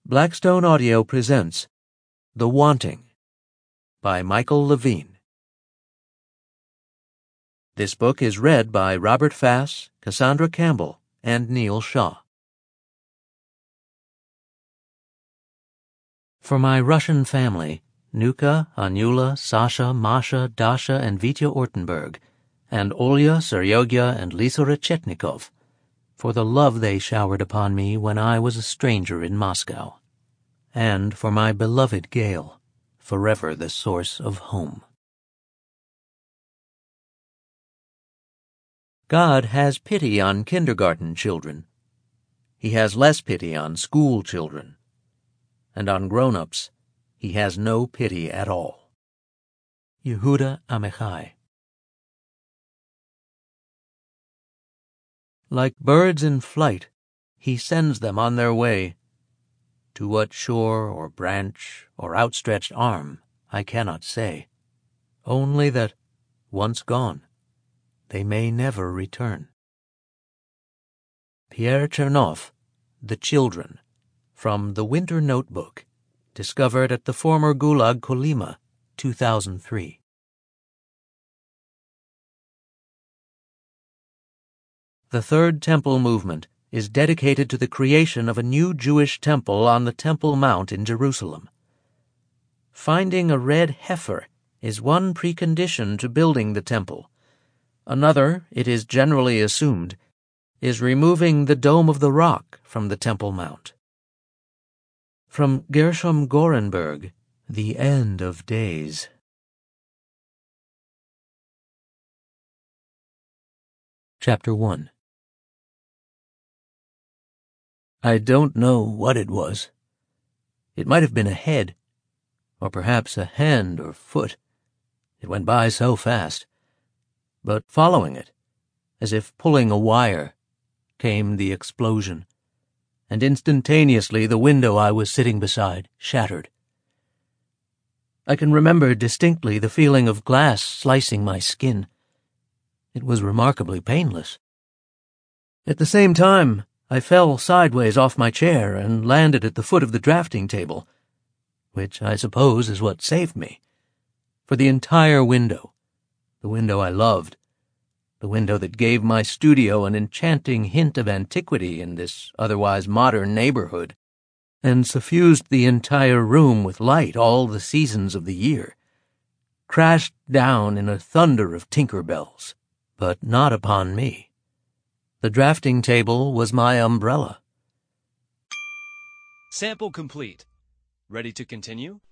Blackstone Audio presents The Wanting by Michael Levine. This book is read by Robert Fass, Cassandra Campbell, and Neil Shaw. For my Russian family, Nuka, Anula, Sasha, Masha, Dasha, and Vitya Ortenberg, and Olya, Seryogya, and Lisa Rechetnikov, for the love they showered upon me when I was a stranger in Moscow, and for my beloved Gail, forever the source of home. God has pity on kindergarten children. He has less pity on school children. And on grown-ups, he has no pity at all. Yehuda Amichai. Like birds in flight, he sends them on their way. To what shore or branch or outstretched arm, I cannot say. Only that, once gone, they may never return. Pierre Chernoff, The Children, from The Winter Notebook, discovered at the former Gulag Kolyma, 2003. The Third Temple Movement is dedicated to the creation of a new Jewish temple on the Temple Mount in Jerusalem. Finding a red heifer is one precondition to building the temple. Another, it is generally assumed, is removing the Dome of the Rock from the Temple Mount. From Gershom Gorenberg, The End of Days. Chapter 1. I don't know what it was. It might have been a head, or perhaps a hand or foot. It went by so fast. But following it, as if pulling a wire, came the explosion, and instantaneously the window I was sitting beside shattered. I can remember distinctly the feeling of glass slicing my skin. It was remarkably painless. At the same time, I fell sideways off my chair and landed at the foot of the drafting table, which I suppose is what saved me. For the entire window, the window I loved, the window that gave my studio an enchanting hint of antiquity in this otherwise modern neighborhood, and suffused the entire room with light all the seasons of the year, crashed down in a thunder of Tinker Bells, but not upon me. The drafting table was my umbrella. Sample complete. Ready to continue?